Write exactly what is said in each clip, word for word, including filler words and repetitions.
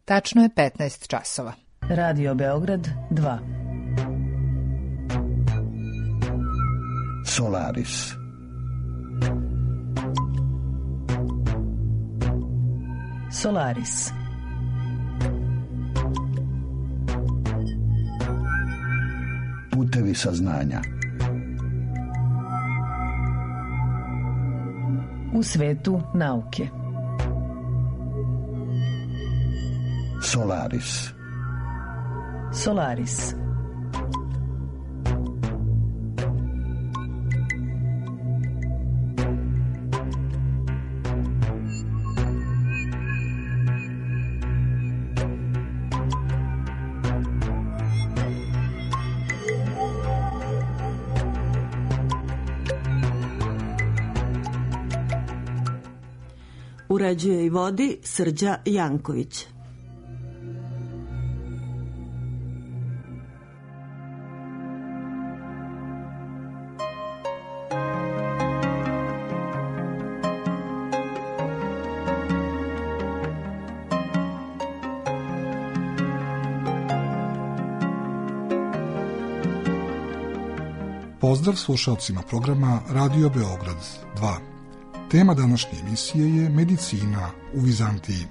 Tačno je petnaest časova. Radio Beograd dva. Solaris. Solaris. Putevi saznanja. U svetu nauke. Solaris. Solaris. Uređuje i vodi Srđa Janković. Pozdrav slušalcima programa Radio Beograd dva. Tema današnje emisije je medicina u Vizantiji.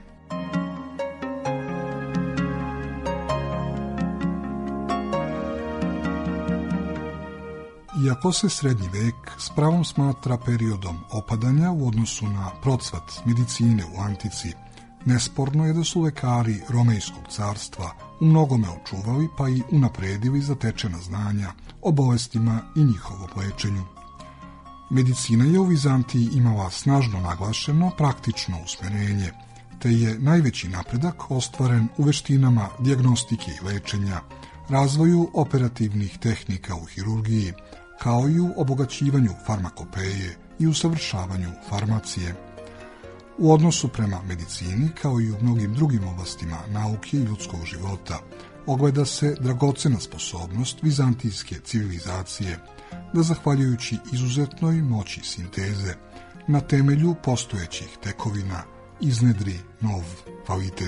Iako se srednji vek s pravom smatra periodom opadanja u odnosu na procvat medicine u antici, nesporno je da su lekari Romejskog carstva u mnogome očuvali pa i unapredili zatečena znanja o bolestima i njihovom lečenju. Medicina je u Vizantiji imala snažno naglašeno praktično usmerenje, te je najveći napredak ostvaren u veštinama dijagnostike i lečenja, razvoju operativnih tehnika u hirurgiji, kao i u obogaćivanju farmakopeje i usavršavanju farmacije. U odnosu prema medicini, kao i u mnogim drugim oblastima nauke i ljudskog života, ogleda se dragocena sposobnost vizantijske civilizacije da, zahvaljujući izuzetnoj moći sinteze, na temelju postojećih tekovina iznedri nov kvalitet.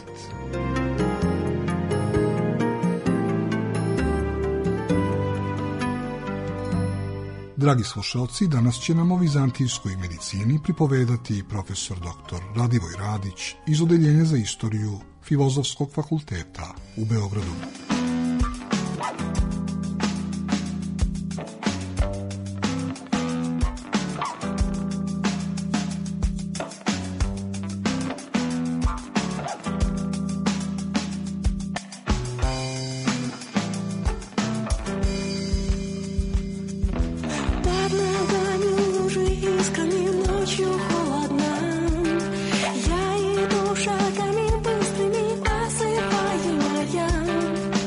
Dragi slušalci, danas će nam o vizantijskoj medicini pripovedati profesor doktor Radivoj Radić iz Odeljenja za istoriju Filozofskog fakulteta u Beogradu. Я иду шагами быстрыми, осыпаемая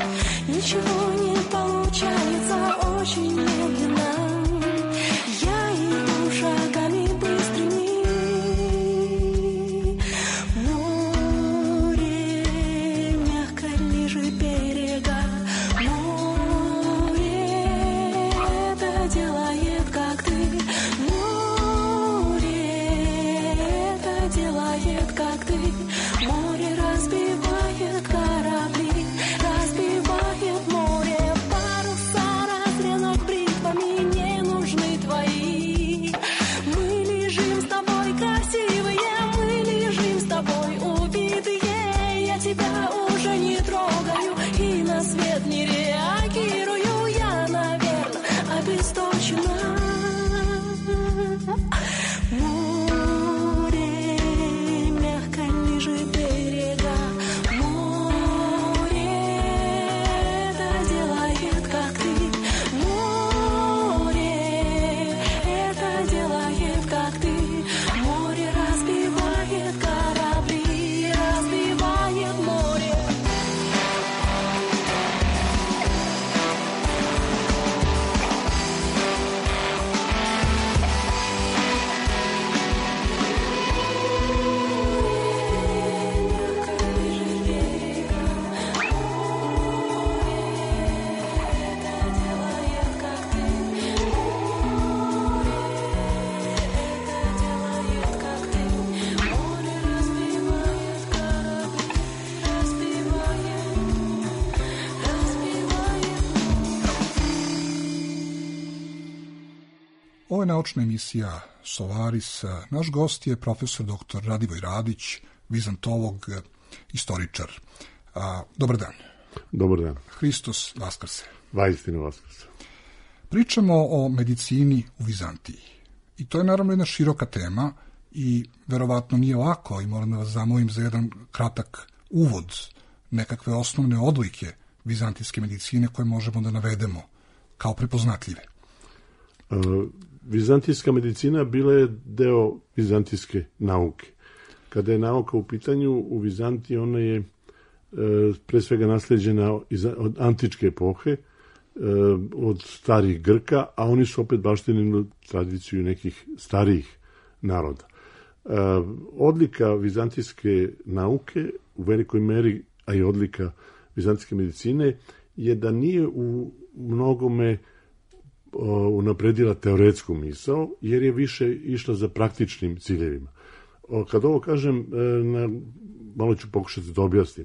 Ovo je naučna emisija Solaris. Naš gost je profesor doktor Radivoj Radić, vizantolog, istoričar. A, dobar dan. Dobar dan. Hristos vaskrse. Vaistinu vaskrse. Pričamo o medicini u Vizantiji. I to je naravno jedna široka tema i verovatno nije lako i moram da vas zamolim za jedan kratak uvod, nekakve osnovne odlike vizantijske medicine koje možemo da navedemo kao prepoznatljive. Uh, vizantijska medicina bila je deo vizantijske nauke. Kada je nauka u pitanju u Vizantiji, ona je uh, pre svega nasleđena od antičke epohe, uh, od starih Grka, a oni su opet baštinili tradiciju nekih starijih naroda. Uh, odlika vizantijske nauke u velikoj meri, a i odlika vizantijske medicine, je da nije u mnogome unapredila teoretsku misao, jer je više išla za praktičnim ciljevima. Kad ovo kažem, na, malo ću pokušati da objasnim.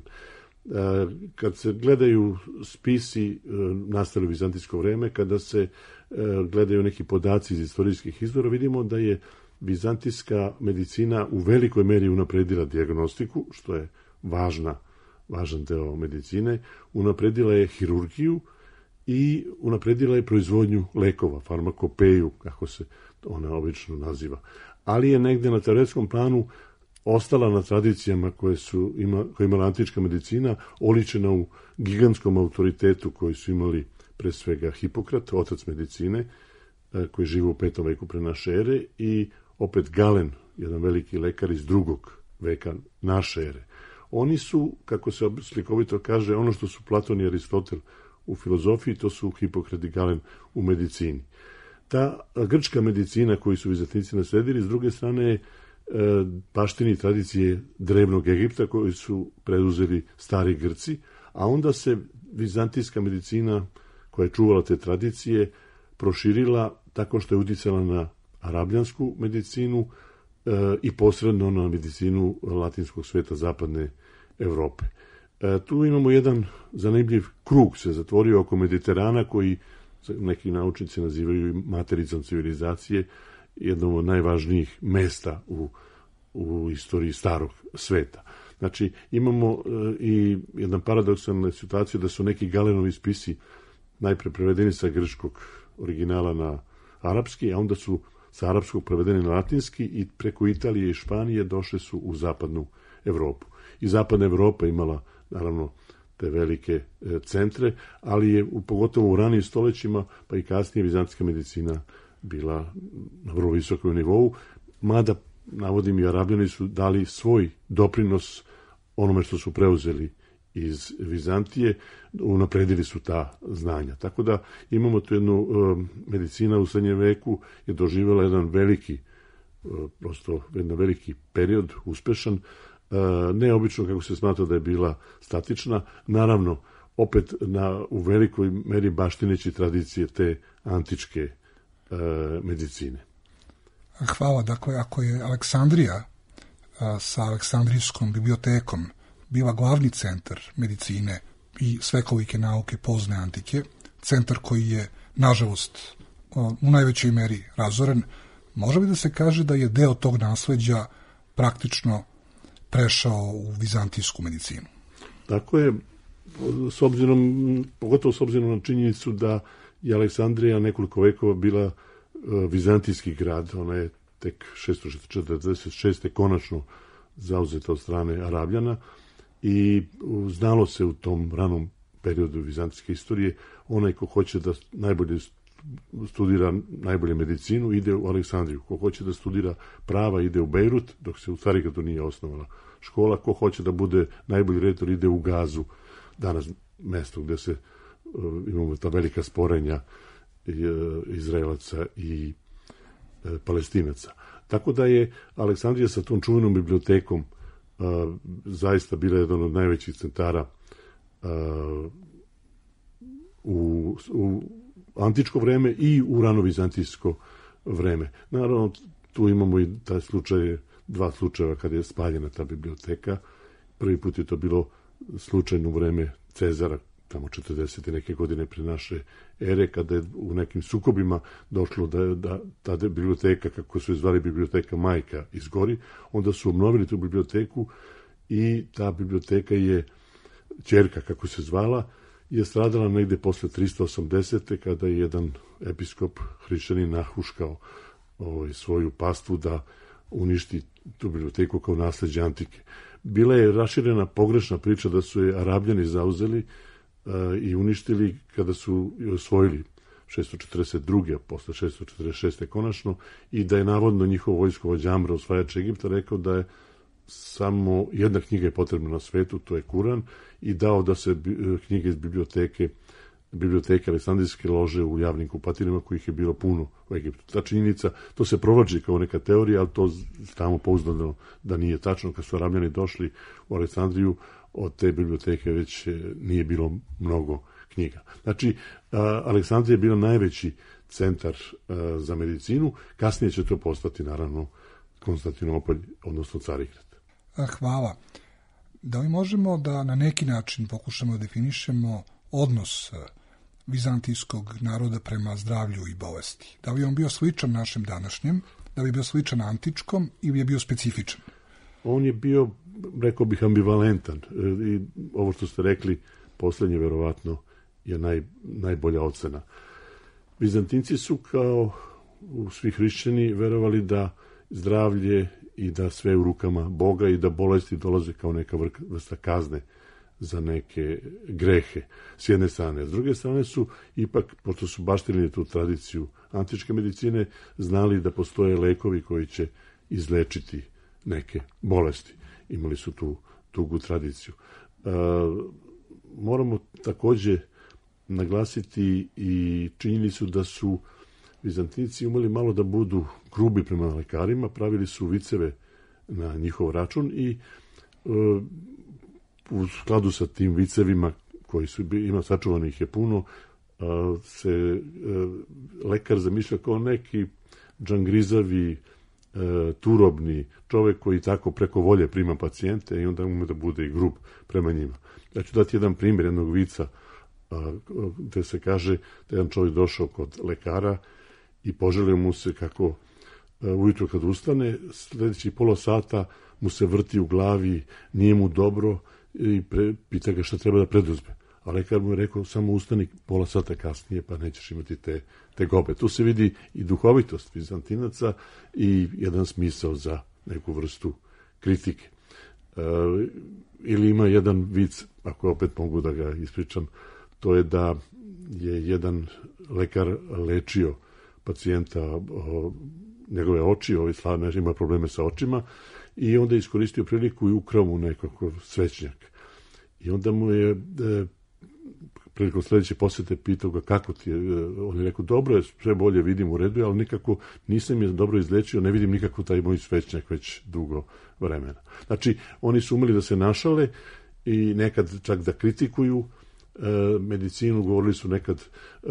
Kad se gledaju spisi nastali u vizantijsko vreme, kada se gledaju neki podaci iz istorijskih izvora, vidimo da je vizantijska medicina u velikoj meri unapredila dijagnostiku, što je važna, važan deo medicine, unapredila je hirurgiju i unapredila je proizvodnju lekova, farmakopeju, kako se ona obično naziva. Ali je negde na teoretskom planu ostala na tradicijama koje su ima, koje imala antička medicina, oličena u gigantskom autoritetu koji su imali pre svega Hipokrat, otac medicine, koji živi u petom veku pre naše ere, i opet Galen, jedan veliki lekar iz drugog veka naše ere. Oni su, kako se slikovito kaže, ono što su Platon i Aristotel u filozofiji, to su Hipokrat i Galen u medicini. Ta grčka medicina koju su vizantijci nasledili, s druge strane je baštini tradicije drevnog Egipta koju su preuzeli stari Grci, a onda se vizantijska medicina koja je čuvala te tradicije proširila tako što je uticala na arabljansku medicinu e, i posredno na medicinu latinskog sveta zapadne Evrope. E, tu imamo jedan zanimljiv krug se zatvorio oko Mediterana koji neki naučnici nazivaju matericom civilizacije, jednom od najvažnijih mesta u, u istoriji starog sveta. Znači, imamo e, i jedan paradoksalnu situaciju da su neki Galenovi spisi najpre prevedeni sa grčkog originala na arapski, a onda su sa arapskog prevedeni na latinski i preko Italije i Španije došli su u zapadnu Evropu. I zapadna Evropa imala, naravno, te velike e, centre, ali je u, pogotovo u ranijim stoljećima, pa i kasnije vizantijska medicina bila na vrlo visokom nivou, mada, navodim, i Arabljani su dali svoj doprinos onome što su preuzeli iz Vizantije, unapredili su ta znanja. Tako da imamo tu jednu e, medicina u srednjem veku je doživjela jedan veliki, e, prosto jedan veliki period, uspešan, e, neobično kako se smatra da je bila statična, naravno opet na, u velikoj meri baštineći tradicije te antičke e, medicine. Hvala. Dakle, ako je Aleksandrija a, sa Aleksandrijskom bibliotekom bila glavni centar medicine i svekolike nauke pozne antike, centar koji je, nažalost, u najvećoj meri razoren, može li da se kaže da je deo tog nasleđa praktično prešao u vizantijsku medicinu? Tako je, s obzirom, pogotovo s obzirom na činjenicu da je Aleksandrija nekoliko vekova bila vizantijski grad, ona je tek šesto četrdeset šeste konačno zauzeta od strane Arabljana i znalo se u tom ranom periodu vizantijske istorije, onaj ko hoće da najbolje studira najbolje medicinu ide u Aleksandriju, ko hoće da studira prava ide u Bejrut, dok se u Carigradu nije osnovala škola, ko hoće da bude najbolji retor ide u Gazu, danas mesto gde se imamo ta velika sporenja Izraelaca i Palestinaca. Tako da je Aleksandrija sa tom čuvenom bibliotekom a, zaista bila jedan od najvećih centara a, u, u antičko vreme i u ranovizantijsko vreme. Naravno, tu imamo i taj slučaj, dva slučajeva kada je spaljena ta biblioteka. Prvi put je to bilo slučajno u vreme Cezara, tamo četrdeset neke godine pre naše ere, kada je u nekim sukobima došlo da, da ta biblioteka, kako su je zvali biblioteka majka, izgori, onda su obnovili tu biblioteku i ta biblioteka je, ćerka kako se zvala, je stradala negde posle tristo osamdesete kada je jedan episkop hrišćanin nahuškao ovaj, svoju pastvu da uništi tu biblioteku kao nasleđe antike. Bila je raširena pogrešna priča da su je Arabljani zauzeli uh, i uništili kada su je osvojili šesto četrdeset druge a posle šesto četrdeset šeste konačno, i da je navodno njihovo vojskovođa Amr, osvajač Egipta, rekao da je samo jedna knjiga je potrebna na svetu, to je Kuran, i dao da se knjige iz biblioteke biblioteke Aleksandrijske lože u javnim kupatinama, kojih je bilo puno u Egiptu. Ta činjenica, to se provlači kao neka teorija, ali to tamo pouzdano da nije tačno. Kad su Arabljani došli u Aleksandriju, od te biblioteke već nije bilo mnogo knjiga. Znači, Aleksandrija je bila najveći centar za medicinu, kasnije će to postati, naravno, Konstantinopolj, odnosno Carigrad. Hvala. Da li možemo da na neki način pokušamo da definišemo odnos vizantijskog naroda prema zdravlju i bolesti? Da li je on bio sličan našem današnjem, da li je bio sličan antičkom ili je bio specifičan? On je bio, rekao bih, ambivalentan. I ovo što ste rekli, poslednje verovatno je naj, najbolja ocena. Vizantinci su, kao svi hrišćani, verovali da zdravlje i da sve u rukama Boga i da bolesti dolaze kao neka vrsta kazne za neke grehe, s jedne strane. S druge strane su ipak, pošto su baštinili tu tradiciju antičke medicine, znali da postoje lekovi koji će izlečiti neke bolesti. Imali su tu dugu tradiciju. E, moramo takođe naglasiti i činjenicu da su Vizantinci umeli malo da budu grubi prema lekarima, pravili su viceve na njihov račun i e, u skladu sa tim vicevima koji su ima sačuvanih je puno, a, se a, lekar zamišlja kao neki džangrizavi, a, turobni čovek koji tako preko volje prima pacijente i onda ume da bude i grub prema njima. Ja ću dati jedan primjer jednog vica a, gde se kaže da jedan čovjek došao kod lekara i poželio mu se kako a, ujutro kad ustane, sledeći pola sata mu se vrti u glavi, nije mu dobro, i pre, pita ga šta treba da preduzme. A lekar mu je rekao, samo ustani pola sata kasnije, pa nećeš imati te, te gobe. Tu se vidi i duhovitost Vizantinaca i jedan smisao za neku vrstu kritike. E, ili ima jedan vic, ako opet mogu da ga ispričam, to je da je jedan lekar lečio pacijenta o, njegove oči, ovaj slavne ima probleme sa očima, i onda je iskoristio priliku i ukrao mu nekako svećnjak. I onda mu je e, prilikom sledeće posete pitao ga kako ti je. On je rekao, dobro je, sve bolje vidim, u redu, ali nikako nisam je dobro izlečio, ne vidim nikako taj moj svećnjak već dugo vremena. Znači, oni su umeli da se našale i nekad čak da kritikuju e, medicinu, govorili su nekad e,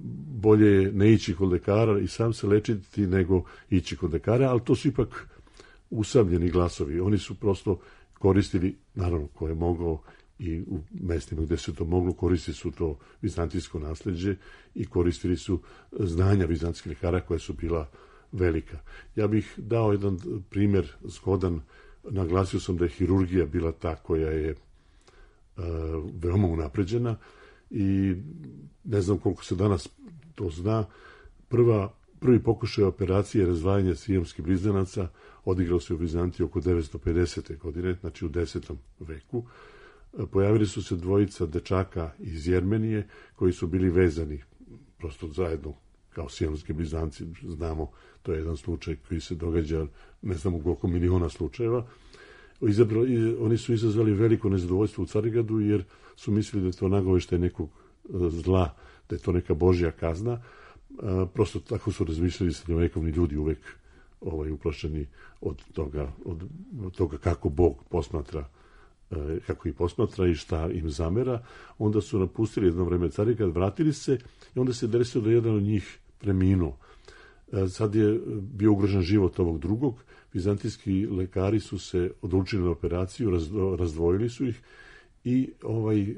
bolje ne ići kod lekara i sam se lečiti nego ići kod lekara, ali to su ipak usamljeni glasovi. Oni su prosto koristili, naravno, ko je mogao i u mestima gde se to moglo, koristili su to vizantijsko nasleđe i koristili su znanja vizantijskih lekara koja su bila velika. Ja bih dao jedan primer zgodan. Naglasio sam da je hirurgija bila ta koja je uh, veoma unapređena i ne znam koliko se danas to zna. Prva Prvi pokušaj operacije razdvajanja sijamskih blizanaca odigrao se u Vizantiji oko devetsto pedesete godine, znači u desetom veku. Pojavili su se dvojica dečaka iz Jermenije koji su bili vezani prosto zajedno kao sijamski blizanci. Znamo, to je jedan slučaj koji se događa, ne znam u koliko miliona slučajeva. Izabrali, oni su izazvali veliko nezadovoljstvo u Carigradu jer su mislili da je to nagoveštaj nekog zla, da je to neka božja kazna. A, prosto tako su razmišljali srednjovekovni ljudi uvek ovaj, uplašeni od toga, od, od toga kako Bog posmatra, e, kako ih posmatra i šta im zamera. Onda su napustili jedno vreme Carigrad, vratili se i onda se desilo da jedan od njih preminuo. E, sad je bio ugrožen život ovog drugog. Vizantijski lekari su se odlučili na operaciju, razdvojili su ih i ovaj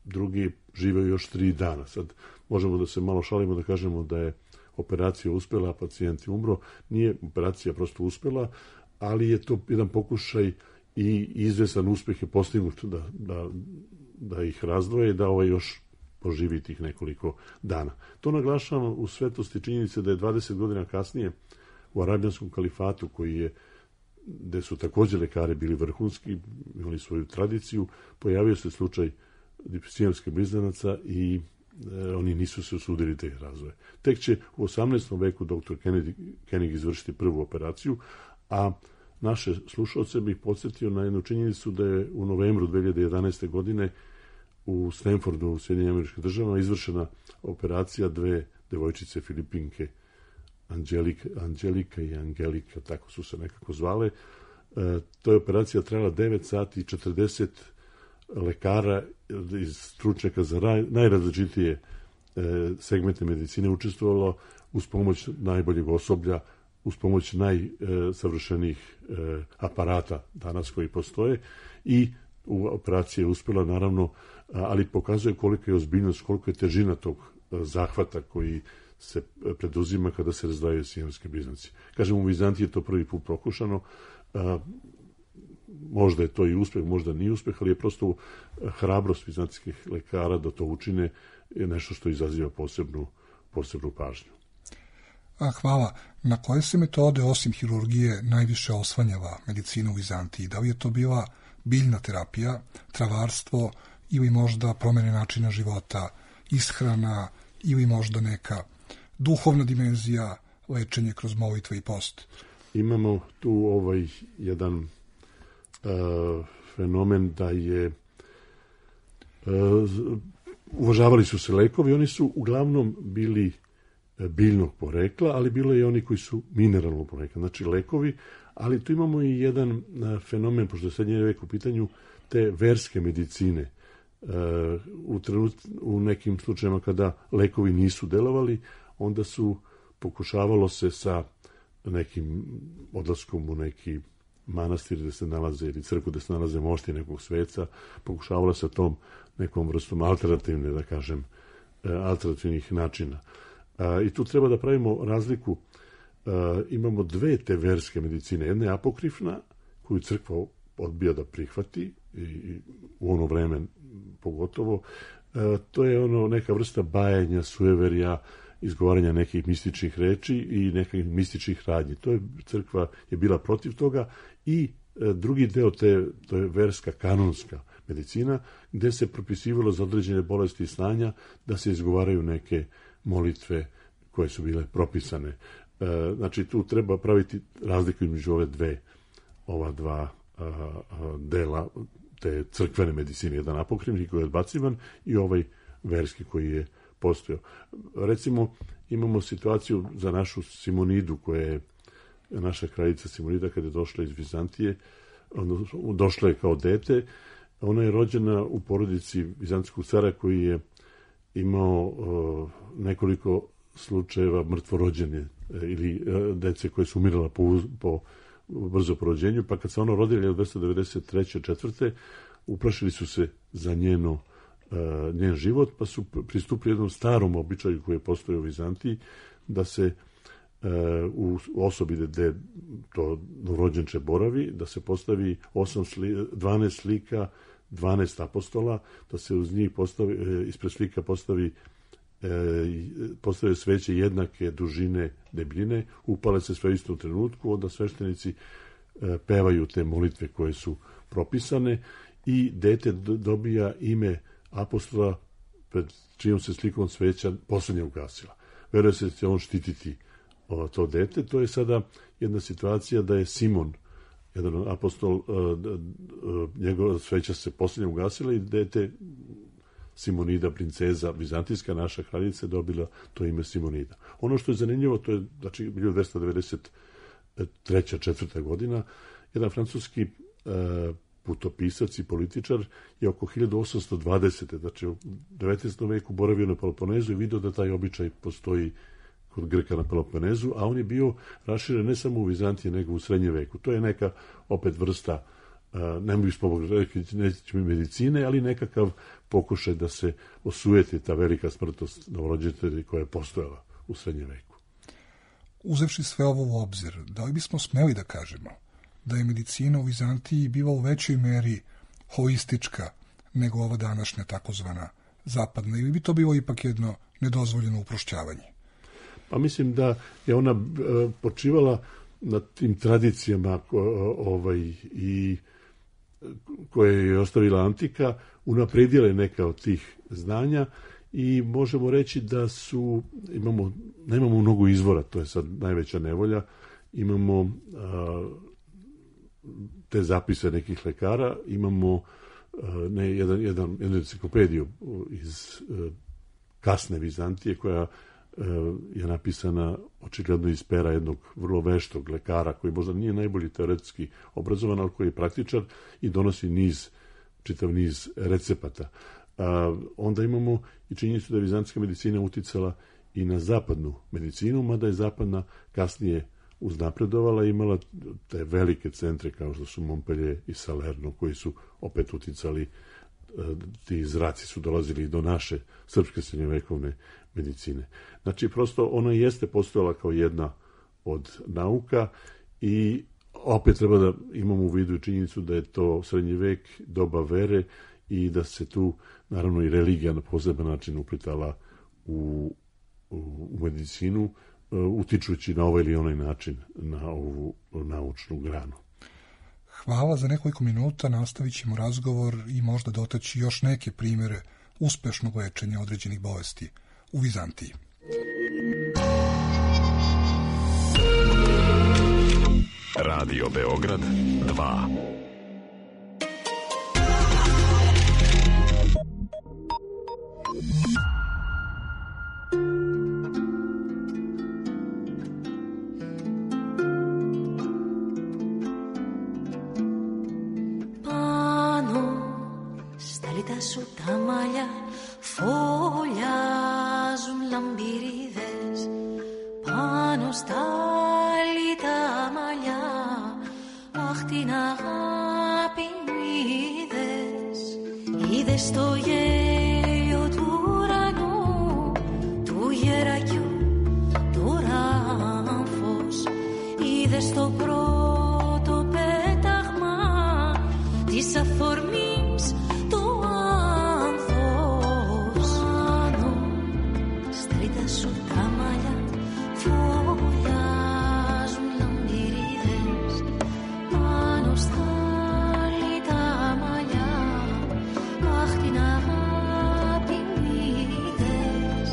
drugi živeo još tri dana. Sad možemo da se malo šalimo da kažemo da je operacija uspela, a pacijent je umro. Nije operacija prosto uspela, ali je to jedan pokušaj i izvesan uspeh je postignut da, da, da ih razdvoje i da ovaj još poživi tih nekoliko dana. To naglašavam u svetlosti činjenice da je dvadeset godina kasnije u Arabijanskom kalifatu, koji je, gde su također lekari bili vrhunski, imali svoju tradiciju, pojavio se slučaj sijamskih blizanaca i e, oni nisu se usudili te razvoje. Tek će u osamnaestom veku doktor Kennedy, Koenig izvršiti prvu operaciju, a naše slušalce bih podsjetio na jednu činjenicu da je u novembru dve hiljade jedanaeste. godine u Stanfordu u Sjedinjenim Američkim Državama izvršena operacija dve devojčice Filipinke, Anđelika, Anđelika i Angelika, tako su se nekako zvale. E, to je operacija trajala devet sati i četrdeset lekara iz stručnjaka za raj, najrazličitije e, segmente medicine učestvovalo uz pomoć najboljeg osoblja, uz pomoć najsavršenijih e, aparata danas koji postoje i u operaciji je uspjela naravno, ali pokazuje kolika je ozbiljnost, koliko je težina tog zahvata koji se preduzima kada se razdvajaju sijamski blizanci. Kažem, u Vizantiji je to prvi put prokušano, a, možda je to i uspeh, možda nije uspeh, ali je prosto hrabrost vizantijskih lekara da to učine je nešto što izaziva posebnu, posebnu pažnju. A, hvala. Na koje se metode, osim hirurgije, najviše osvanjava medicina u Vizantiji? Da li je to bila biljna terapija, travarstvo ili možda promjene načina života, ishrana ili možda neka duhovna dimenzija, lečenje kroz molitve i post? Imamo tu ovaj jedan uh, fenomen da je uh, uvažavali su se lekovi, oni su uglavnom bili biljnog porekla, ali bilo je i oni koji su mineralnog porekla, znači lekovi, ali tu imamo i jedan uh, fenomen, pošto je srednji vek u pitanju, te verske medicine. Uh, u, trenut, u nekim slučajima kada lekovi nisu delovali, onda su pokušavalo se sa nekim odlaskom u neki manastir gde se nalaze ili crkvu gde se nalaze mošti nekog sveca, pokušavalo se tom nekom vrstom alternativne, da kažem, alternativnih načina. Uh, I tu treba da pravimo razliku. Uh, imamo dve te verske medicine. Jedna je apokrifna, koju crkva odbija da prihvati, i, i u ono vreme pogotovo. Uh, to je ono neka vrsta bajanja, sujeverja, izgovaranja nekih mističnih reči i nekih mističnih radnji. To je, crkva je bila protiv toga i e, drugi deo te, to je verska kanonska medicina, gde se propisivalo za određene bolesti i stanja da se izgovaraju neke molitve koje su bile propisane. E, znači tu treba praviti razliku između ove dve, ova dva a, a, dela te crkvene medicine, jedan apokrifni koji je odbacivan i ovaj verski koji je postojao. Recimo, imamo situaciju za našu Simonidu, koja je naša kraljica Simonida kada je došla iz Vizantije, odnosno, došla je kao dete, ona je rođena u porodici vizantijskog cara koji je imao uh, nekoliko slučajeva mrtvorođene ili uh, dece koje su umirala po, po brzo porođenju, pa kad se ona rodila od dvesta devedeset treće četvrte uplašili su se za njeno Uh, njen život, pa su pristupili jednom starom običaju koji je postojao u Vizantiji, da se uh, u osobi gde to novorođenče boravi, da se postavi osam sli, dvanaest slika, dvanaest apostola, da se uz njih postavi, uh, ispred slika postavi uh, postave sveće jednake dužine debljine, upale se sve isto u trenutku, onda sveštenici uh, pevaju te molitve koje su propisane i dete dobija ime apostola pred čijom se slikom sveća poslednja ugasila. Veruje se da će on štititi o, to dete. To je sada jedna situacija da je Simon, jedan apostol, uh, uh, njegova sveća se poslednja ugasila i dete Simonida, princeza, vizantijska naša kraljica, dobila to ime Simonida. Ono što je zanimljivo, to je znači hiljadu dvesta devedeset treća četvrta godina, jedan francuski uh, putopisac i političar je oko hiljadu osamsto dvadesete znači u devetnaestom veku boravio na Peloponezu i vidio da taj običaj postoji kod Grka na Peloponezu, a on je bio raširen ne samo u Vizantiji, nego u srednjem veku. To je neka opet vrsta ne bih rekli neće medicine, ali nekakav pokušaj da se osujeti ta velika smrtnost novorođenčadi koja je postojala u srednjem veku. Uzevši sve ovo u obzir, da li bismo smeli da kažemo da je medicina u Vizantiji biva u većoj meri holistička nego ova današnja takozvana zapadna, ili bi to bilo ipak jedno nedozvoljeno uprošćavanje? Pa mislim da je ona počivala na tim tradicijama ovaj, i koje je ostavila antika, unapredila neka od tih znanja i možemo reći da su, imamo, nemamo mnogo izvora, to je sad najveća nevolja, imamo a, te zapise nekih lekara, imamo a, ne, jedan, jedan, jednu enciklopediju iz a, kasne Vizantije koja je napisana očigledno iz pera jednog vrlo veštog lekara koji možda nije najbolji teoretski obrazovan, ali koji je praktičar i donosi niz, čitav niz recepata. A, onda imamo i činjenicu da je vizantijska medicina uticala i na zapadnu medicinu, mada je zapadna kasnije uznapredovala i imala te velike centre kao što su Montpellier i Salerno, koji su opet uticali, ti zraci su dolazili do naše srpske srednjovekovne medicine. Znači, prosto ona jeste postojala kao jedna od nauka i opet treba da imamo u vidu činjenicu da je to srednji vek, doba vere i da se tu, naravno, i religija na poseban način uplitala u, u, u medicinu, utičući na ovaj ili onaj način na ovu naučnu granu. Hvala, za nekoliko minuta nastavit ćemo razgovor i možda dotaći još neke primjere uspešnog lečenja određenih bolesti u Vizantiji. Radio Beograd dva. Σου τα μαλλιά φωλιάζουν λαμπυρίδες πάνω στα λιτά μαλλιά, αχ την αγάπη μου είδες, είδες το γέλιο του ουρανού, του γερακιού το ράμφος, είδες το πρώτο πέταγμα της αφορμής το σου τα μαλλιά φωλιάζουν λαμπυρίδες πάνω στα λιτά μαλλιά, αχ την αγάπη μου είδες.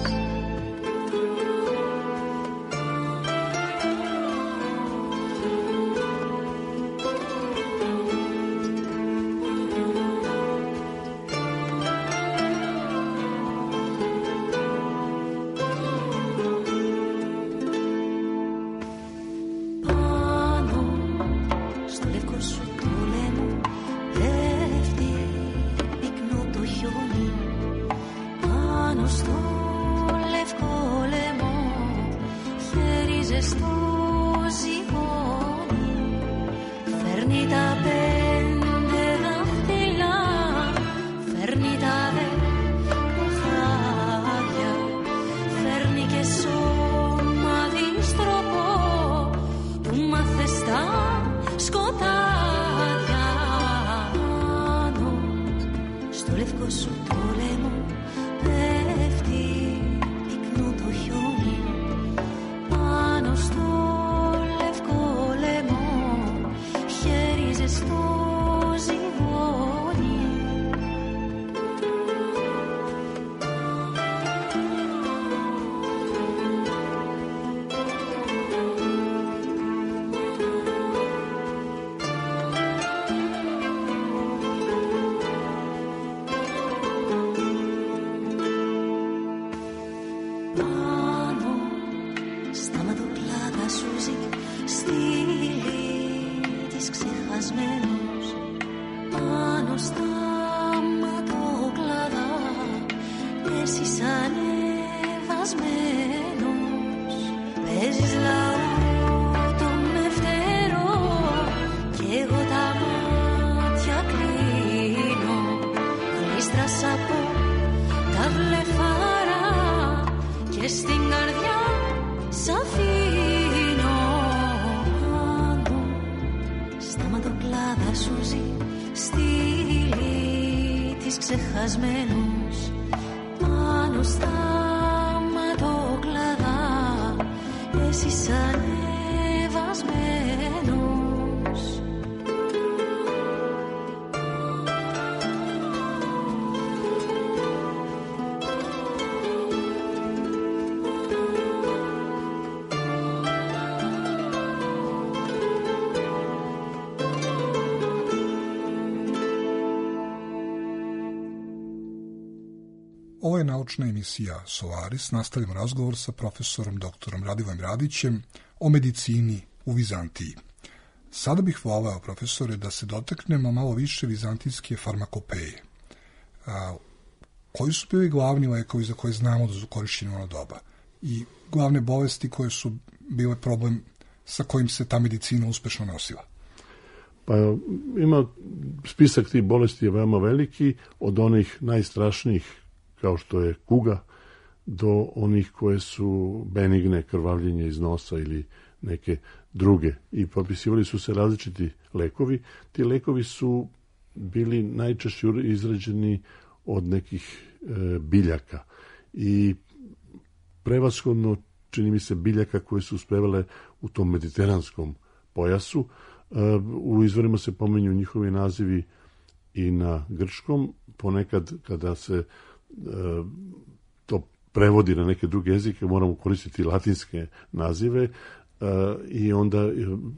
χασμένος πάνω στα ματοκλαδά, εσύ ανεβασμένος. Ovo je naučna emisija Solaris. Nastavljamo razgovor sa profesorom doktorom Radivojem Radićem o medicini u Vizantiji. Sada bih voleo, profesore, da se dotaknemo malo više vizantijske farmakopeje. A, koji su bili glavni lekovi za koje znamo da su korišćeni u ono doba? I glavne bolesti koje su bile problem sa kojim se ta medicina uspešno nosila? Pa ima spisak tih bolesti je veoma veliki, od onih najstrašnijih kao što je kuga, do onih koje su benigne, krvavljenje iz nosa ili neke druge. I propisivali su se različiti lekovi. Ti lekovi su bili najčešće izrađeni od nekih e, biljaka. I prevashodno, čini mi se, biljaka koje su uspevale u tom mediteranskom pojasu. E, u izvorima se pominju njihovi nazivi i na grčkom. Ponekad kada se to prevodi na neke druge jezike, moramo koristiti latinske nazive i onda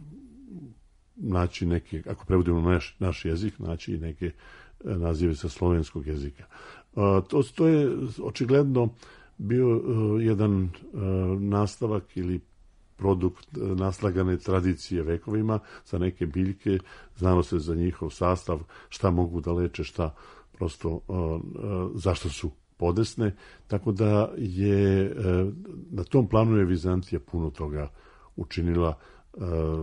naći neke, ako prevodimo naš, naš jezik, naći neke nazive sa slovenskog jezika. To, to je očigledno bio jedan nastavak ili produkt naslagane tradicije vekovima za neke biljke, znalo se za njihov sastav, šta mogu da leče, šta prosto uh, uh, zašto su podesne, tako da je uh, na tom planu je Vizantija puno toga učinila, uh,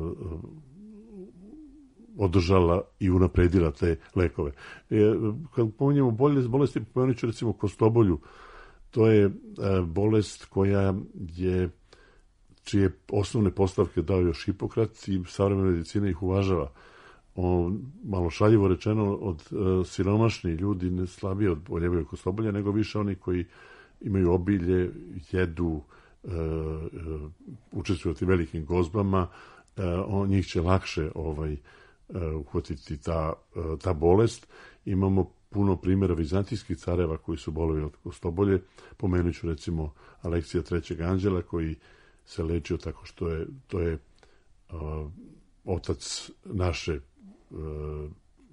održala i unapredila te lekove. E, kad pominjemo bolest, bolesti, pomenut ću recimo kostobolju, to je uh, bolest koja je, čije osnovne postavke dao još Hipokrat i savremena medicina ih uvažava. O, malo šaljivo rečeno, od e, siromašni ljudi ne slabije od boljevaju kostobolja, nego više oni koji imaju obilje, jedu, e, e, učestvuju u tim velikim gozbama, e, on, njih će lakše ovaj, e, uhvatiti ta, e, ta bolest. Imamo puno primjera vizantijskih careva koji su bolovali od kostobolje. Pomenut ću recimo Aleksija trećeg anđela koji se lečio tako što je, to je uh, otac naše uh,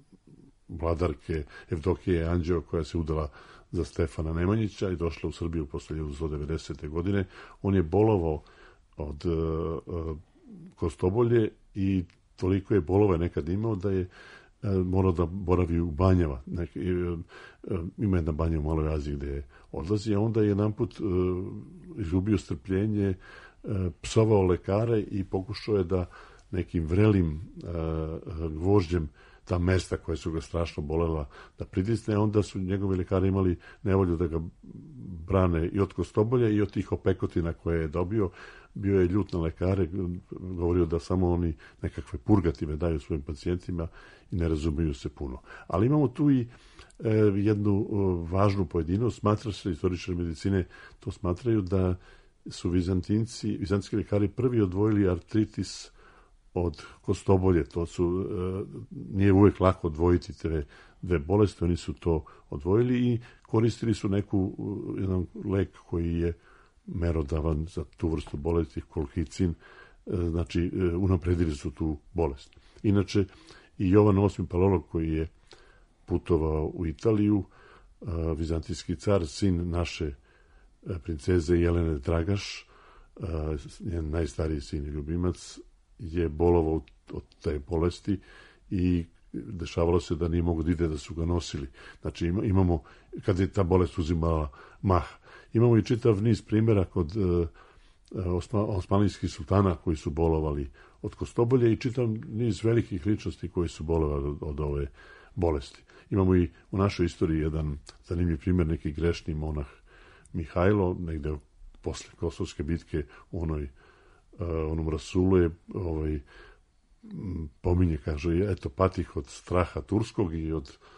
vladarke Evdokije Anđeo koja se udala za Stefana Nemanjića i došla u Srbiju posle hiljadu devedesete. godine. On je bolovao od uh, kostobolje i toliko je bolova nekad imao da je uh, morao da boravi u banjama. Nek, uh, uh, ima jedna banja u Maloj Aziji gde je odlazi, a onda je jedanput uh, izgubio strpljenje, psovao lekare i pokušao je da nekim vrelim uh, gvožđem ta mesta koja su ga strašno bolela da pritisne, onda su njegovi lekari imali nevolju da ga brane i od kostobolja i od tih opekotina koje je dobio. Bio je ljut na lekare, govorio da samo oni nekakve purgative daju svojim pacijentima i ne razumiju se puno. Ali imamo tu i e, jednu o, važnu pojedinost, smatra se, istoričari medicine to smatraju da su Vizantinci, vizantijski lekari prvi odvojili artritis od kostobolje. To su, e, nije uvek lako odvojiti te dve bolesti, oni su to odvojili i koristili su neku, jedan lek koji je merodavan za tu vrstu bolesti, kolhicin, e, znači e, unapredili su tu bolest. Inače, i Jovan osmi Palolog koji je putovao u Italiju, e, vizantijski car, sin naše princeze Jelene Dragaš, njen najstariji sin i ljubimac, je bolovao od te bolesti i dešavalo se da nije mogo da ide, da su ga nosili. Znači imamo, kad je ta bolest uzimala mah, imamo i čitav niz primjera kod osmanlijskih sultana koji su bolovali od kostobolje i čitav niz velikih ličnosti koji su bolovali od, od ove bolesti. Imamo i u našoj istoriji jedan zanimljiv primjer, neki grešni monah Mihajlo, negde posle Kosovske bitke u onoj, uh, onom rasulu je ovaj, pominje, kaže, eto, patih od straha turskog i od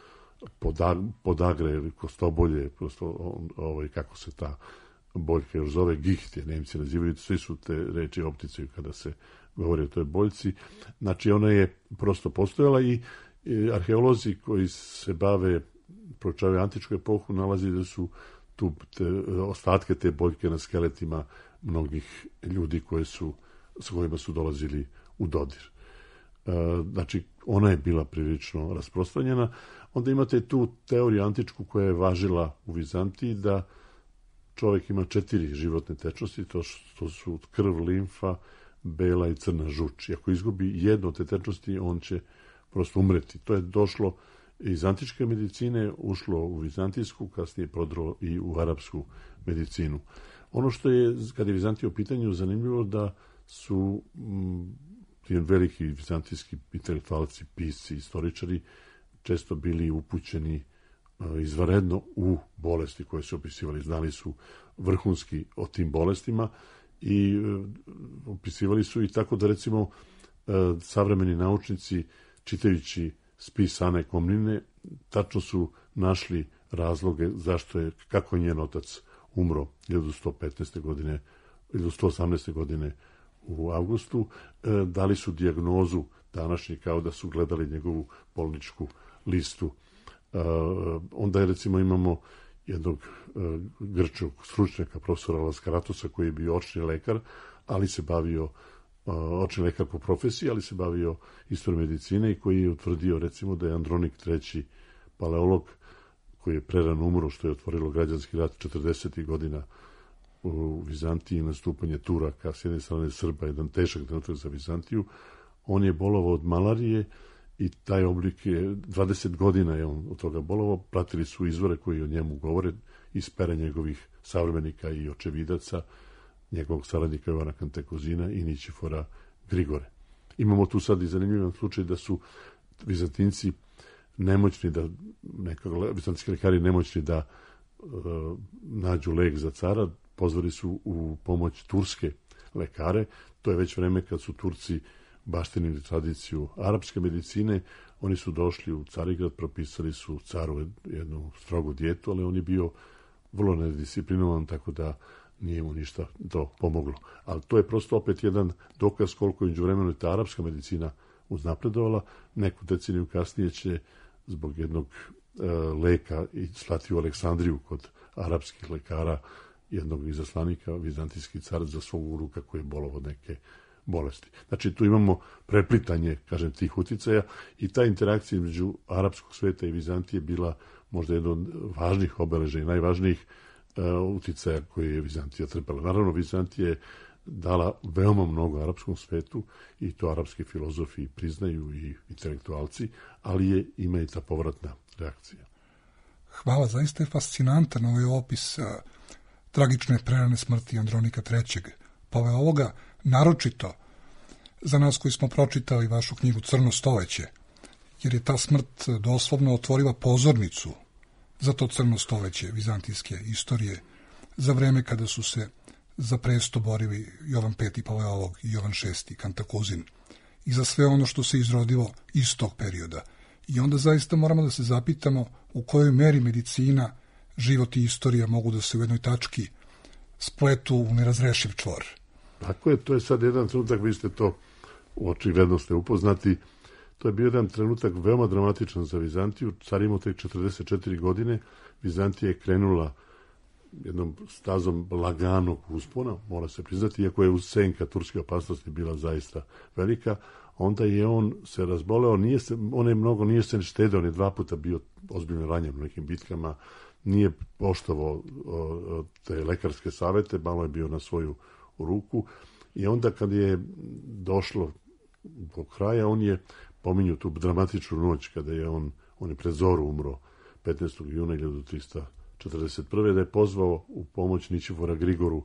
podagre ili kostobolje, prosto on, ovaj, kako se ta boljka još zove, giht je Nemci nazivaju, svi su te reči opticaju kada se govori o toj boljci. Znači ona je prosto postojala i, i arheolozi koji se bave, proučavaju antičku epohu, nalazi da su tu te, ostatke te boljke na skeletima mnogih ljudi koje su, s kojima su dolazili u dodir. E, znači ona je bila prilično rasprostranjena. Onda imate tu teoriju antičku koja je važila u Vizantiji, da čovjek ima četiri životne tečnosti, to, to su krv, limfa, bela i crna žuč. I ako izgubi jednu od te tečnosti, on će prosto umreti. To je došlo iz antičke medicine, ušlo u vizantijsku, kasnije prodro i u arapsku medicinu. Ono što je, kada je Vizantija u pitanju, zanimljivo da su m, veliki vizantijski intelektualci, pisci, istoričari često bili upućeni izvanredno u bolesti koje su opisivali. Znali su vrhunski o tim bolestima i opisivali su i tako da, recimo, savremeni naučnici, čitajući spis Ane Komnine, tačno su našli razloge zašto je, kako je njen otac umro hiljadu sto petnaeste. godine, hiljadu sto osamnaeste. godine u avgustu, dali su dijagnozu današnji kao da su gledali njegovu bolničku listu. Uh, onda je, recimo, imamo jednog uh, grčkog stručnjaka, profesora Laskaratosa, koji je bio očni lekar, ali se bavio, uh, očni lekar po profesiji, ali se bavio istorijom medicine i koji je utvrdio, recimo, da je Andronik treći paleolog, koji je prerano umro, što je otvorilo građanski rat četrdesetih godina u Vizantiji, nastupanje Turaka, s jedne strane Srba, jedan težak trenutak za Vizantiju. On je bolovao od malarije i taj oblik je, dvadeset godina je on od toga bolovao, pratili su izvore koji o njemu govore iz pera njegovih savremenika i očevidaca, njegovog saradnika Jovana Kantekozina i Ničifora Grigore. Imamo tu sad i zanimljivan slučaj da su Vizantinci nemoćni da, nekako, vizantijski lekari nemoćni da uh, nađu lek za cara, pozvali su u pomoć turske lekare. To je već vreme kad su Turci baštinili tradiciju arapske medicine. Oni su došli u Carigrad, propisali su caru jednu strogu dijetu, ali on je bio vrlo nedisciplinovan, tako da nije mu ništa to pomoglo. Ali to je prosto opet jedan dokaz koliko je međuvremeno ta arapska medicina uznapredovala. Neku deceniju kasnije će zbog jednog e, leka i slati u Aleksandriju kod arapskih lekara jednog izaslanika, vizantijski car, za svog unuka koji je bolovao od neke bolesti. Znači, tu imamo preplitanje, kažem, tih uticaja i ta interakcija između arapskog sveta i Vizantije bila možda jedna od važnih obeležja i najvažnijih uh, uticaja koje je Vizantija trpela. Naravno, Vizantija je dala veoma mnogo arapskom svetu i to arapski filozofi priznaju i intelektualci, ali je ima i ta povratna reakcija. Hvala, zaista je fascinantan ovaj opis uh, tragične prerane smrti Andronika trećeg. Pa je ovoga naročito za nas koji smo pročitali vašu knjigu Crno stoleće, jer je ta smrt doslovno otvorila pozornicu za to crno stoleće vizantijske istorije, za vreme kada su se za presto borili Jovan peti paleolog i Jovan šesti Kantakuzin i za sve ono što se izrodilo iz tog perioda. I onda zaista moramo da se zapitamo u kojoj meri medicina, život i istorija mogu da se u jednoj tački spletu u nerazrešiv čvor. Tako je, to je sad jedan trenutak, vi ste to očigledno ste upoznati, to je bio jedan trenutak veoma dramatičan za Vizantiju. Car imao tek četrdeset četiri godine, Vizantija je krenula jednom stazom laganog uspona, mora se priznati, iako je senka turske opasnosti bila zaista velika, onda je on se razboleo, nije se, on je mnogo, nije se štedeo, on je dva puta bio ozbiljno ranjen u nekim bitkama, nije poštovao te lekarske savete, malo je bio na svoju ruku i onda kad je došlo do kraja, on je pominju tu dramatičnu noć kada je on, on je pred zoru umro petnaestog juna hiljadu trista četrdeset prve. da je pozvao u pomoć Ničifora Grigoru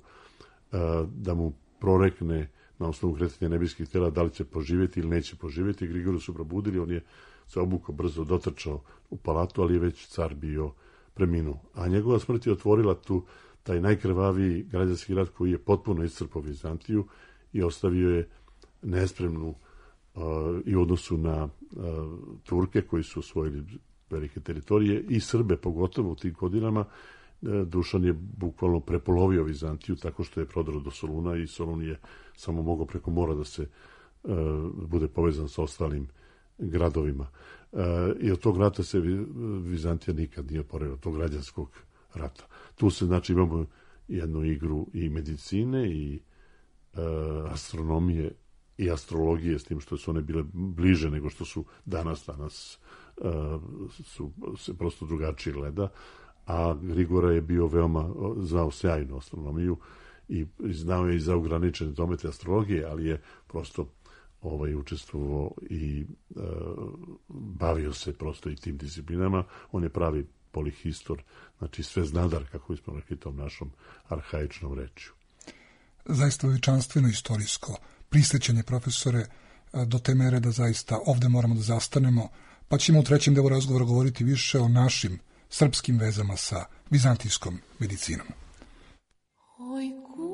da mu prorekne na osnovu kretanja nebeskih tela da li će poživjeti ili neće poživjeti. Grigoru su probudili, on je se obuko brzo dotrčao u palatu, ali je već car bio preminuo. A njegova smrt je otvorila tu taj najkrvaviji građanski rat koji je potpuno iscrpao Vizantiju i ostavio je nespremnu uh, i u odnosu na uh, Turke koji su osvojili velike teritorije i Srbe pogotovo u tim godinama. Dušan je bukvalno prepolovio Vizantiju tako što je prodao do Soluna i Solun je samo mogao preko mora da se uh, bude povezan sa ostalim gradovima. Uh, I od tog rata se Vizantija nikad nije oporavila, od tog građanskog rata. Tu se, znači, imamo jednu igru i medicine i uh, astronomije i astrologije, s tim što su one bile bliže nego što su danas. Danas uh, su se prosto drugačije gleda, a Grigora je bio veoma, znao sjajnu astronomiju i znao je i za ograničene domete astrologije, ali je prosto ovaj, učestvovao i uh, bavio se prosto i tim disciplinama. On je pravi polihistor, znači sveznadar, kako bismo rekli tom našom arhaičnom rečju. Zaista veličanstveno istorijsko prisjećanje, profesore, do te mere da zaista ovde moramo da zastanemo, pa ćemo u trećem delu razgovora govoriti više o našim srpskim vezama sa vizantijskom medicinom. Ой,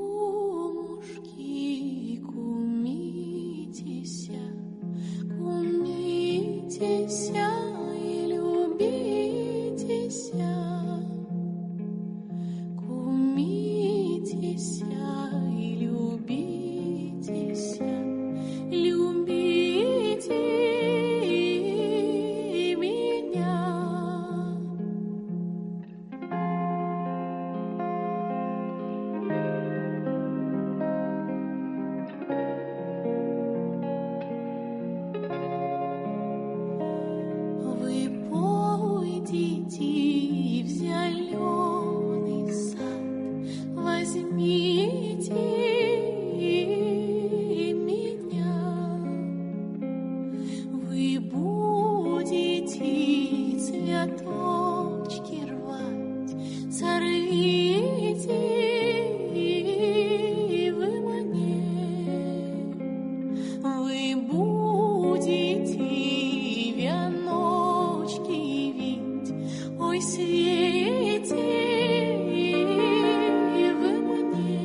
кумушки, кумитеся, кумитеся и любитеся, кумитеся и любитеся, любите меня. Вы пойдите в зеленый сад, возьмите меня. Вы будете цветочки рвать, сорвите вы мне. Вы будете веночки вить, ой, свете вы мне.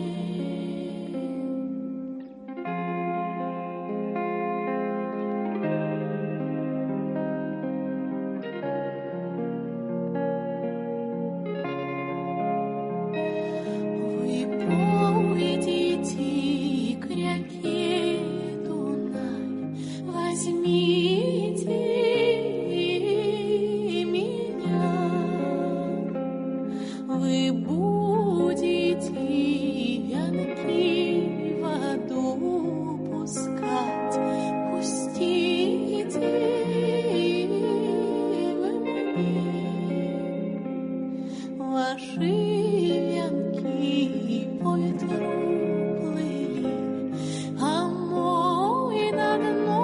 Вы пойдите к реке Дунай, возьмите меня. Вы будете вянки в воду пускать, пустите вы мне. Ваши вянки по ветру плыли, а мой на дно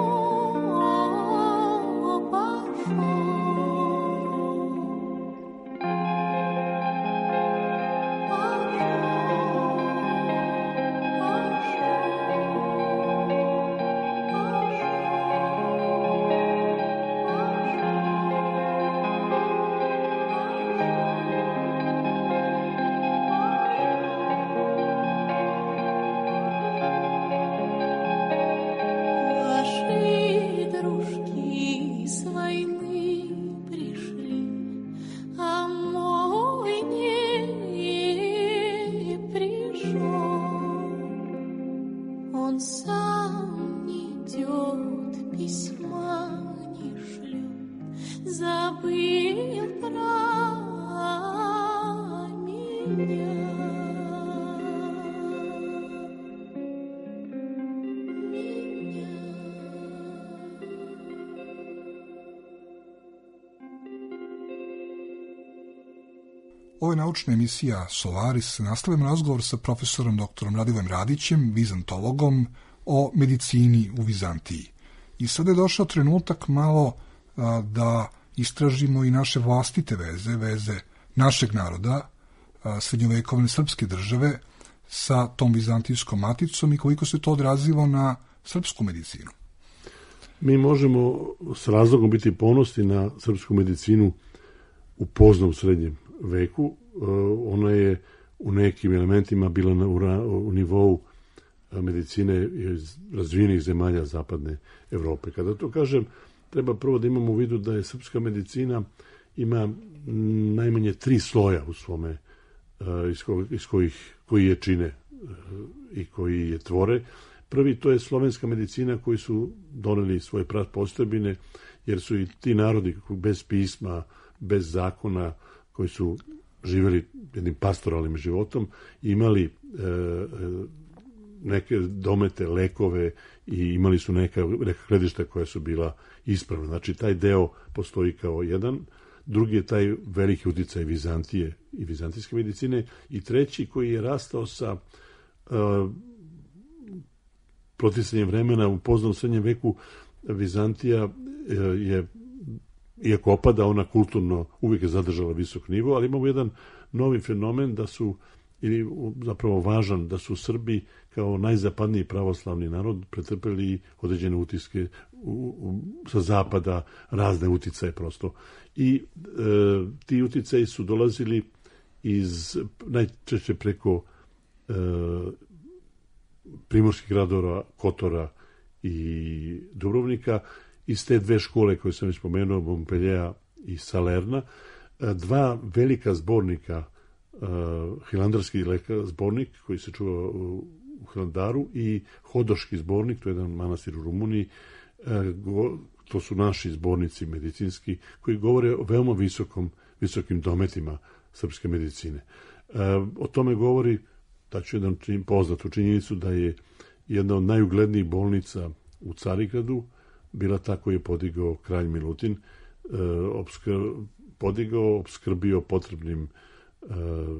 Ваши дружки с войны пришли, а мой не пришел. Он сам не идет, письма не шлет, забыл про меня. Ovo je naučna emisija Solaris. Nastavljamo razgovor sa profesorom doktorom Radivojem Radićem, vizantologom, o medicini u Vizantiji. I sada je došao trenutak malo a, da istražimo i naše vlastite veze, veze našeg naroda, a, srednjovekovne srpske države, sa tom vizantijskom maticom i koliko se to odrazilo na srpsku medicinu. Mi možemo s razlogom biti ponosni na srpsku medicinu u poznom srednjem veku. Ona je u nekim elementima bila na, u, u nivou medicine iz razvijenih zemalja zapadne Evrope. Kada to kažem, treba prvo da imamo u vidu da je srpska medicina ima najmanje tri sloja u svome, iz, ko, iz kojih, koji je čine i koji je tvore. Prvi, to je slovenska medicina koji su doneli svoje postojbine, jer su i ti narodi bez pisma, bez zakona, koji su živjeli jednim pastoralnim životom, imali e, neke domete, lekove i imali su neka, neka gledišta koja su bila ispravna. Znači, taj deo postoji kao jedan. Drugi je taj veliki uticaj Vizantije i vizantijske medicine. I treći koji je rastao sa uh, proticanjem vremena u poznom srednjem veku. Vizantija uh, je, iako opada, ona kulturno uvijek je zadržala visok nivo, ali imamo jedan novi fenomen da su, ili zapravo važan, da su Srbi kao najzapadniji pravoslavni narod pretrpeli određene utiske u, u, sa zapada, razne uticaje prosto. I e, ti uticaji su dolazili iz, najčešće preko e, primorskih gradova, Kotora i Dubrovnika, iz te dve škole koje sam već spomenuo, Montpellier i Salerna, dva velika zbornika, uh, hilandarski zbornik koji se čuva u, u Hilandaru i Hodoški zbornik, to je jedan manastir u Rumuniji, uh, go, to su naši zbornici medicinski koji govore o veoma visokom, visokim dometima srpske medicine. Uh, o tome govori, daću jedan čin, poznatu činjenicu da je jedna od najuglednijih bolnica u Carigradu bila ta koju je podigao kralj Milutin, uh, obskr, podigao, obskrbio potrebnim uh,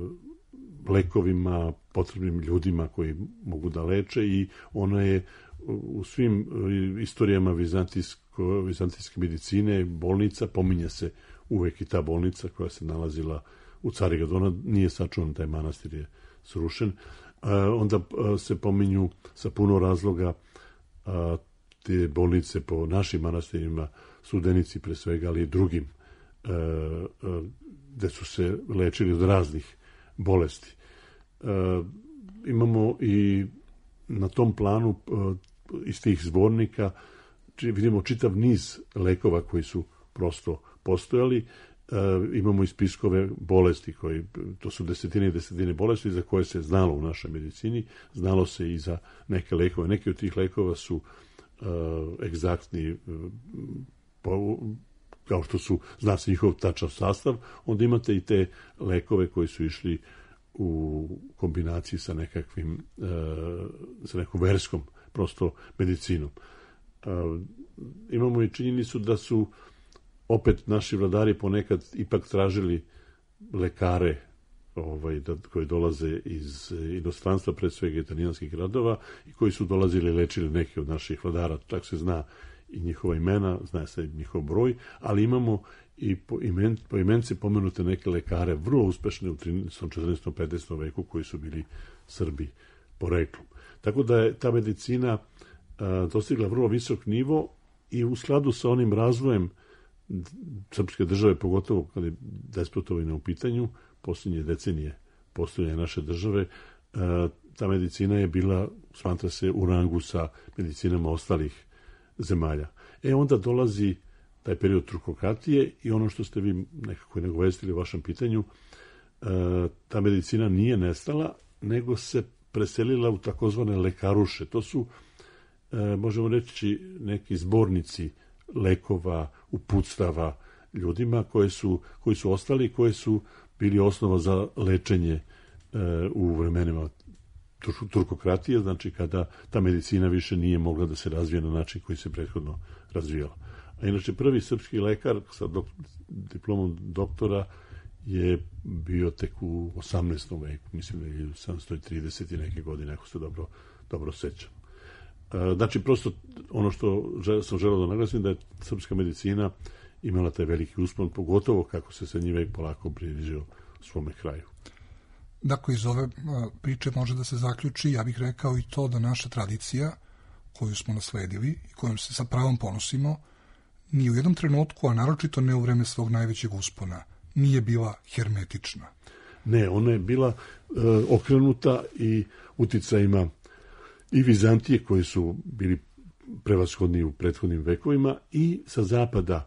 lekovima, potrebnim ljudima koji mogu da leče i ona je u svim istorijama vizantijsko, vizantijske medicine, bolnica, pominje se uvek i ta bolnica koja se nalazila u Carigradu. Ona nije sačuvan, taj manastir je srušen. Uh, onda uh, se pominju sa puno razloga uh, te bolnice po našim manastirima, Studenici pre svega, ali i drugim, uh, uh, gde su se lečili od raznih bolesti. Uh, imamo i na tom planu uh, iz tih zbornika či, vidimo čitav niz lekova koji su prosto postojali. Uh, imamo i spiskove bolesti koji, to su desetine i desetine bolesti za koje se znalo u našoj medicini, znalo se i za neke lekove. Neki od tih lekova su uh, egzaktni, uh, po, kao što su, zna se njihov tačan sastav, onda imate i te lekove koji su išli u kombinaciji sa nekakvim, uh, sa nekom verskom prosto medicinom. Uh, imamo i činjenicu da su opet naši vladari ponekad ipak tražili lekare ovaj, da, koji dolaze iz inostranstva, pre svega italijanskih gradova, i koji su dolazili i lečili neke od naših vladara. Tako se zna i njihova imena, zna se njihov broj, ali imamo i po, imen, po imence pomenute neke lekare vrlo uspešne u trinaestom, četrnaestom, petnaestom veku koji su bili Srbi poreklom. Tako da je ta medicina a, dostigla vrlo visok nivo i u skladu sa onim razvojem srpske države, pogotovo kada je despotovina u pitanju, posljednje decenije postojanja naše države, ta medicina je bila, smatra se, u rangu sa medicinama ostalih zemalja. E onda dolazi taj period turkokratije i ono što ste vi nekako nagovestili u vašem pitanju, ta medicina nije nestala, nego se preselila u takozvane lekaruše. To su, možemo reći, neki zbornici lekova, uputstava ljudima koje su, koji su ostali i koje su bili osnova za lečenje e, u vremenima turkokratije, znači kada ta medicina više nije mogla da se razvije na način koji se prethodno razvijala. A inače prvi srpski lekar sa dok, diplomom doktora je bio tek u osamnaestom veku, mislim da je sedamsto trideset i neke godine, ako se dobro, dobro sećam. Znači, prosto ono što sam želeo da naglasim, da je srpska medicina imala taj veliki uspon, pogotovo kako se srednji vek polako približio svome kraju. Dakle, iz ove priče može da se zaključi, ja bih rekao i to da naša tradicija, koju smo nasledili i kojom se sa pravom ponosimo, ni u jednom trenutku, a naročito ne u vreme svog najvećeg uspona, nije bila hermetična. Ne, ona je bila e, okrenuta i uticajima i Vizantije, koji su bili prevashodni u prethodnim vekovima, i sa zapada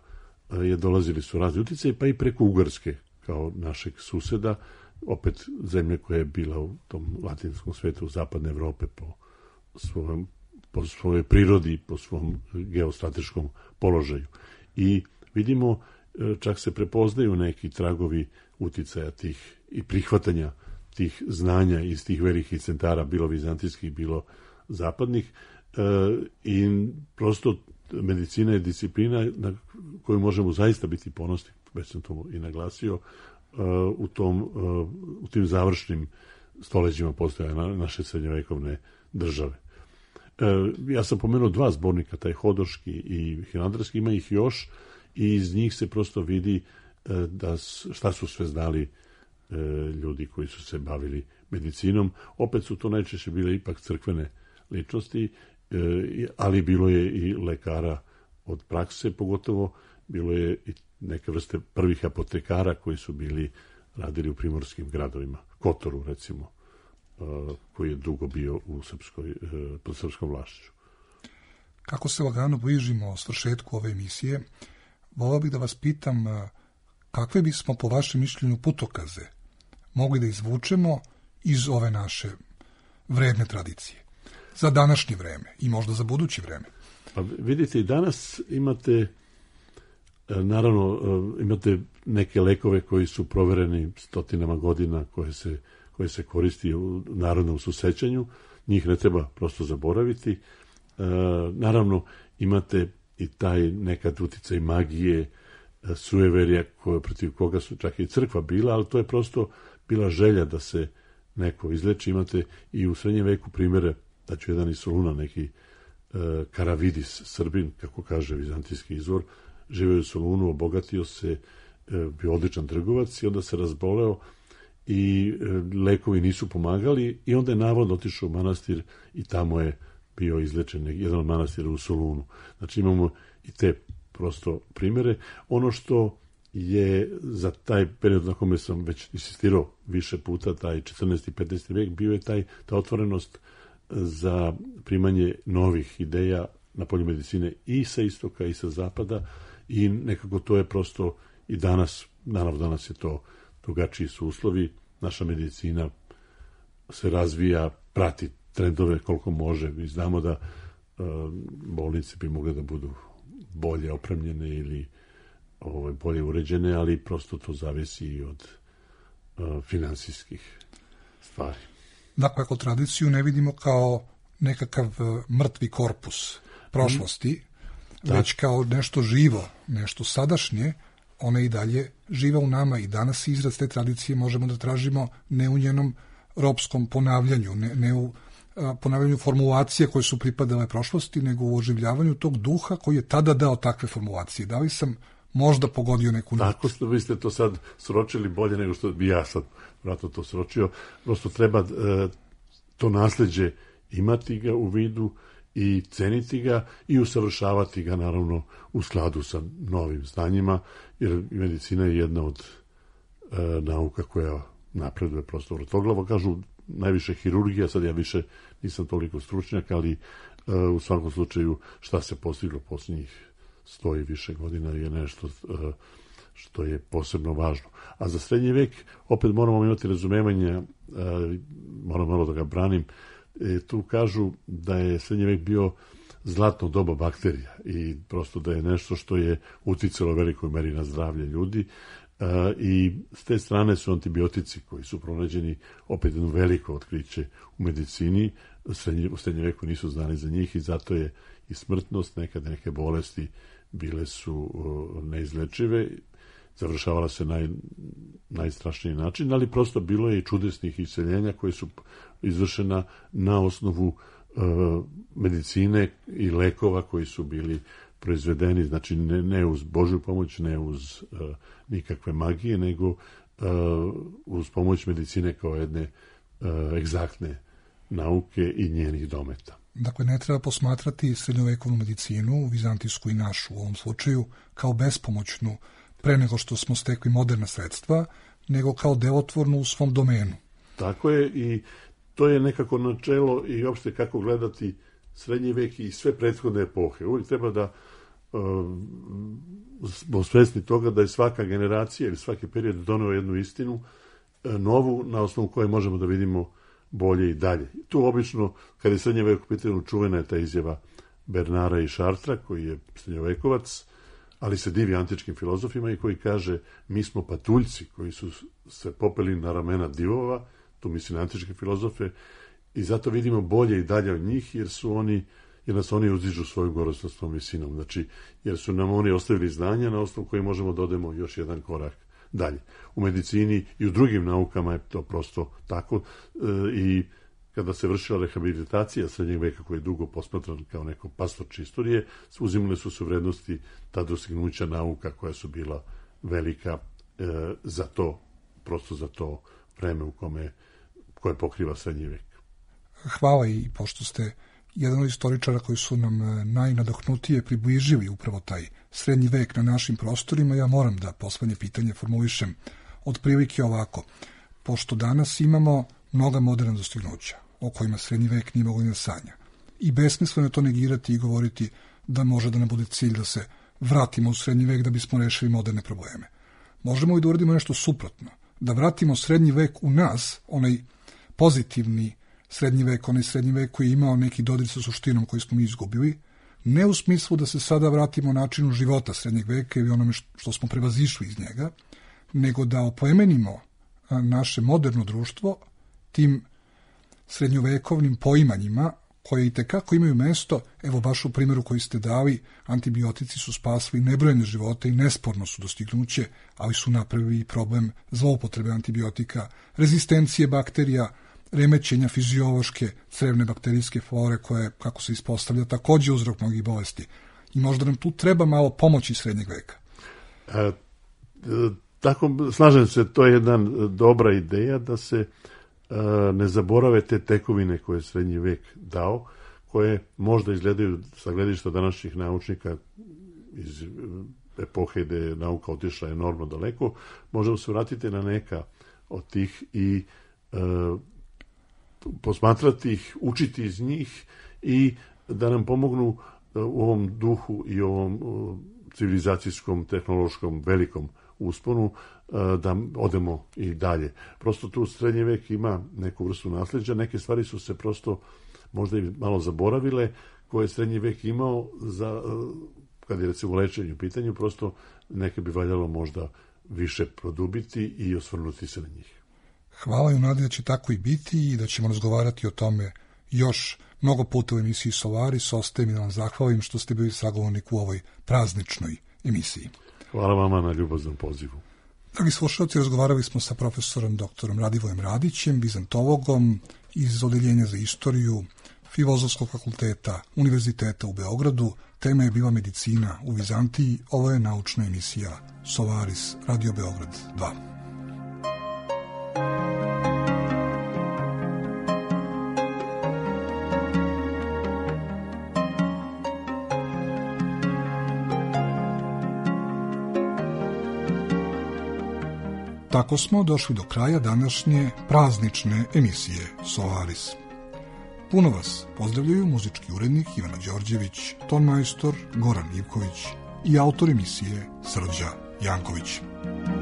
je dolazili su razni utjecaj, pa i preko Ugarske, kao našeg suseda, opet zemlje koja je bila u tom latinskom svetu zapadne Evrope po svojom, po svojoj prirodi, po svom geostrateškom položaju. I vidimo, čak se prepoznaju neki tragovi uticaja tih i prihvatanja tih znanja iz tih velikih centara, bilo vizantijskih, bilo zapadnih, e, i prosto medicina je disciplina na koju možemo zaista biti ponosni, već sam to i naglasio, e, u, tom, e, u tim završnim stolećima postoje na, naše srednjovekovne države. E, ja sam pomenuo dva zbornika, taj Hodoški i Hilandarski, ima ih još, i iz njih se prosto vidi e, da šta su sve znali e, ljudi koji su se bavili medicinom. Opet su to najčešće bile ipak crkvene ličnosti, e, ali bilo je i lekara od prakse, pogotovo bilo je i neke vrste prvih apotekara koji su bili radili u primorskim gradovima. Kotoru, recimo, e, koji je dugo bio u srpskoj, e, pod srpskom vlašću. Kako se lagano bližimo svršetku ove emisije, volao bih da vas pitam kakve bismo po vašem mišljenju putokaze mogli da izvučemo iz ove naše vredne tradicije za današnje vreme i možda za buduće vreme. Pa vidite, i danas imate, naravno, imate neke lekove koji su provereni stotinama godina, koje se, koje se koristi u narodnom susećanju, njih ne treba prosto zaboraviti. Naravno, imate i taj nekad uticaj magije, sueverija, koje, protiv koga su čak i crkva bila, ali to je prosto bila želja da se neko izleči. Imate i u srednjem veku primjere, da ću jedan iz Soluna, neki e, Karavidis, Srbin, kako kaže vizantijski izvor, živeo u Solunu, obogatio se, e, bio odličan trgovac i onda se razboleo i e, lekovi nisu pomagali i onda je navodno otišao u manastir i tamo je bio izlečen jedan od manastira u Solunu. Znači imamo i te prosto primjere. Ono što je za taj period na kome sam već insistirao više puta, taj četrnaesti i petnaesti vek, bio je taj, ta otvorenost za primanje novih ideja na polju medicine i sa istoka i sa zapada, i nekako to je prosto i danas, naravno danas je to drugačiji su uslovi, naša medicina se razvija, prati trendove koliko može. Mi znamo da uh, bolnice bi mogle da budu bolje opremljene ili ovaj, bolje uređene, ali prosto to zavisi i od uh, finansijskih stvari. Dakle, ako tradiciju ne vidimo kao nekakav uh, mrtvi korpus prošlosti, mm. već kao nešto živo, nešto sadašnje, ona i dalje živa u nama i danas izraz te tradicije možemo da tražimo ne u njenom ropskom ponavljanju, ne, ne u a, ponavljanju formulacije koje su pripadale prošlosti, nego u oživljavanju tog duha koji je tada dao takve formulacije. Da li sam možda pogodio neku notu? Tako ste, vi ste to sad sročili bolje nego što bi ja sad vratno to sročio. Prosto treba e, to nasljeđe imati ga u vidu i ceniti ga i usavršavati ga, naravno, u skladu sa novim znanjima, jer medicina je jedna od e, nauka koja napreduje prosto vrtoglavo. Kažu najviše hirurgija, sad ja više nisam toliko stručnjak, ali e, u svakom slučaju šta se postiglo posljednjih sto i više godina je nešto e, što je posebno važno. A za srednji vek opet moramo imati razumevanje, e, moram malo da ga branim, e, tu kažu da je srednji vek bio zlatno doba bakterija i prosto da je nešto što je uticalo u velikoj meri na zdravlje ljudi. Uh, i s te strane su antibiotici koji su pronađeni opet jedno veliko otkriće u medicini. Srednji, u srednjem veku nisu znali za njih i zato je i smrtnost, nekad neke bolesti bile su uh, neizlečive, završavala se naj, najstrašniji način, ali prosto bilo je i čudesnih isceljenja koje su izvršena na osnovu uh, medicine i lekova koji su bili proizvedeni, znači ne, ne uz Božju pomoć, ne uz uh, nikakve magije, nego uh, uz pomoć medicine kao jedne uh, egzaktne nauke i njenih dometa. Dakle, ne treba posmatrati srednjovekovnu medicinu, vizantijsku i našu u ovom slučaju, kao bespomoćnu pre nego što smo stekli moderna sredstva, nego kao delotvornu u svom domenu. Tako je, i to je nekako načelo i uopšte kako gledati srednji vek i sve prethodne epohe. Uvijek treba da smo svesni toga da je svaka generacija ili svaki period doneo jednu istinu novu na osnovu koje možemo da vidimo bolje i dalje. Tu obično, kada je srednje veko pitanje, čuvena je ta izjava Bernara i Šartra, koji je srednjovekovac, ali se divi antičkim filozofima i koji kaže mi smo patuljci koji su se popeli na ramena divova, tu misli na antičke filozofe, i zato vidimo bolje i dalje od njih, jer su oni, jer nas oni uzdižu svoju gorost nad svom visinom. Znači, jer su nam oni ostavili znanja na osnovu koji možemo da odemo još jedan korak dalje. U medicini i u drugim naukama je to prosto tako e, i kada se vršila rehabilitacija srednjeg veka, koji je dugo posmatran kao neko pastorče istorije, uzimale su se vrednosti ta dostignuća nauka koja su bila velika e, za to, prosto za to vreme u kome koje pokriva srednji vek. Hvala, i pošto ste jedan od istoričara koji su nam najnadahnutije približili upravo taj srednji vek na našim prostorima, ja moram da poslednje pitanje formulišem otprilike ovako. Pošto danas imamo mnoga moderna dostignuća o kojima srednji vek nije mogao ni da sanja, i besmisleno je to negirati i govoriti da može da nam bude cilj da se vratimo u srednji vek da bismo rešili moderne probleme. Možemo i da uradimo nešto suprotno, da vratimo srednji vek u nas, onaj pozitivni srednji vek, onaj srednji vek koji je imao neki dodir sa suštinom koji smo mi izgubili, ne u smislu da se sada vratimo načinu života srednjeg veka ili onome što smo prevazišli iz njega, nego da oplemenimo naše moderno društvo tim srednjovekovnim poimanjima koje i tekako imaju mesto. Evo baš u primjeru koji ste dali, antibiotici su spasli nebrojene živote i nesporno su dostignuće, ali su napravili problem zloupotrebe antibiotika, rezistencije bakterija, remećenja fiziološke crevne bakterijske flore koje, kako se ispostavlja, takođe uzrok mnogih bolesti. I možda nam tu treba malo pomoći srednjeg veka. E, tako, slažem se, to je jedna dobra ideja da se e, ne zaborave te tekovine koje je srednji vek dao, koje možda izgledaju sa gledišta današnjih naučnika iz epohe gde je nauka otišla enormno daleko. Možemo se vratiti na neka od tih i e, posmatrati ih, učiti iz njih i da nam pomognu u ovom duhu i ovom civilizacijskom, tehnološkom, velikom usponu da odemo i dalje. Prosto tu srednji vek ima neku vrstu nasljeđa, neke stvari su se prosto možda i malo zaboravile, koje je srednji vek imao za, kad je recimo lečenje u pitanju, prosto neke bi valjalo možda više produbiti i osvrnuti se na njih. Hvala i u nadi da će tako i biti i da ćemo razgovarati o tome još mnogo puta u emisiji Solaris. Ostaje mi da vam zahvalim što ste bili sagovornik u ovoj prazničnoj emisiji. Hvala vama na ljubaznom pozivu. Dragi slušalci, razgovarali smo sa profesorom doktorom Radivojem Radićem, bizantologom iz Odeljenja za istoriju Filozofskog fakulteta Univerziteta u Beogradu. Tema je bila medicina u Vizantiji. Ovo je naučna emisija Solaris, Radio Beograd dva. Tako smo došli do kraja današnje praznične emisije Solaris. Puno vas pozdravljaju muzički urednik Ivana Đorđević, tonmajstor Goran Ivković i autor emisije Srđa Janković.